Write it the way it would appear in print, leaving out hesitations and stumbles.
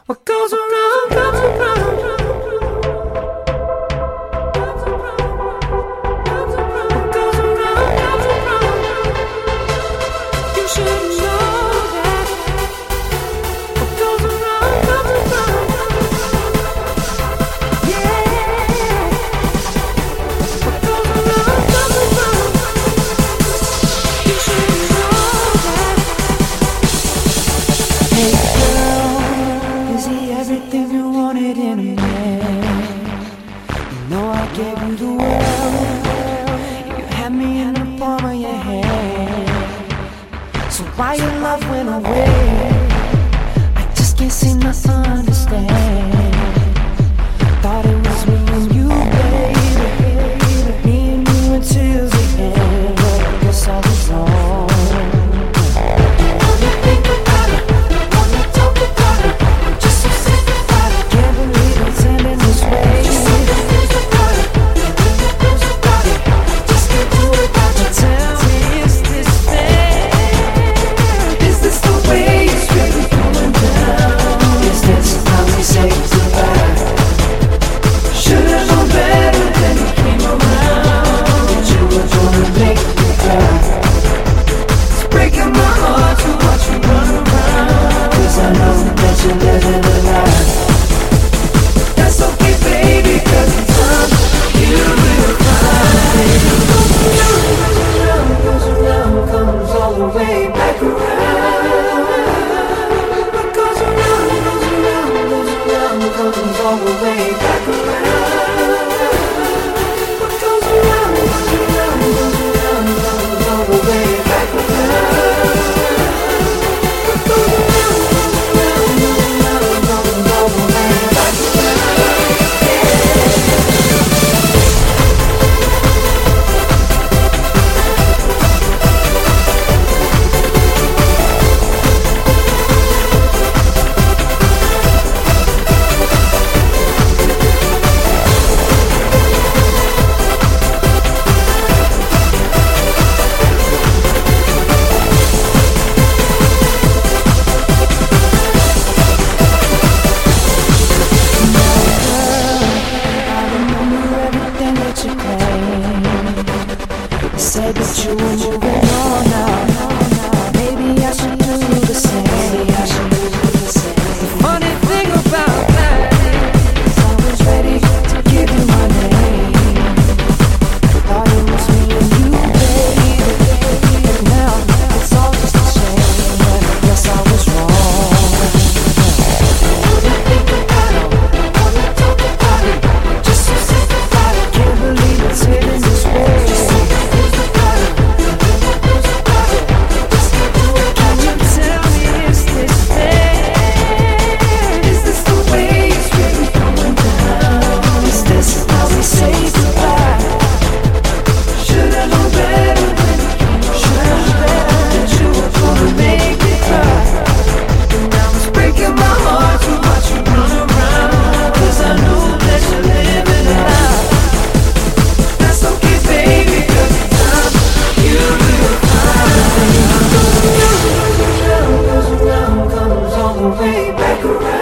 What goes around comes around. What goes around comes around. You should know that. What goes around comes around. Yeah. What goes around comes around. You should know that. Hey girl, is he everything you wanted in a man? You know I gave you the world. You had me in the palm of your hand. So why your love went away? I just can't seem to understand. Thought it was me and you, baby. Me and you until the end. But I guess I was wrong. Wanna think about it, wanna talk about it. I'm just so sick about it. Can't believe it's ending this way. Just say the things about it, and then the things about it. Just can't do it without you. Tell me, is this fair? Is this the way it's really going down? Is this how we say goodbye? Should've known better when you came around. That you were gonna make me cry. It's breaking my heart to watch you run around. 'Cause I know that you're living a lie. That's okay, baby, 'cause in time you will find. Goes around, goes around, comes all the way back around. What goes around, goes around, goes around, comes all the way back around. What goes around, goes around, goes around, comes all the way back around. What goes around, goes around, goes around, comes all the way back around. Said that you were moving on now. Maybe I should do the same. The funny thing about that is I was ready to give you my name. Thought it was me and you, baby. But now it's all just a shame. And I guess I was wrong. Wanna think about it, wanna talk about it. Just so sick about it. Can't believe it's hitting this way. Way back around.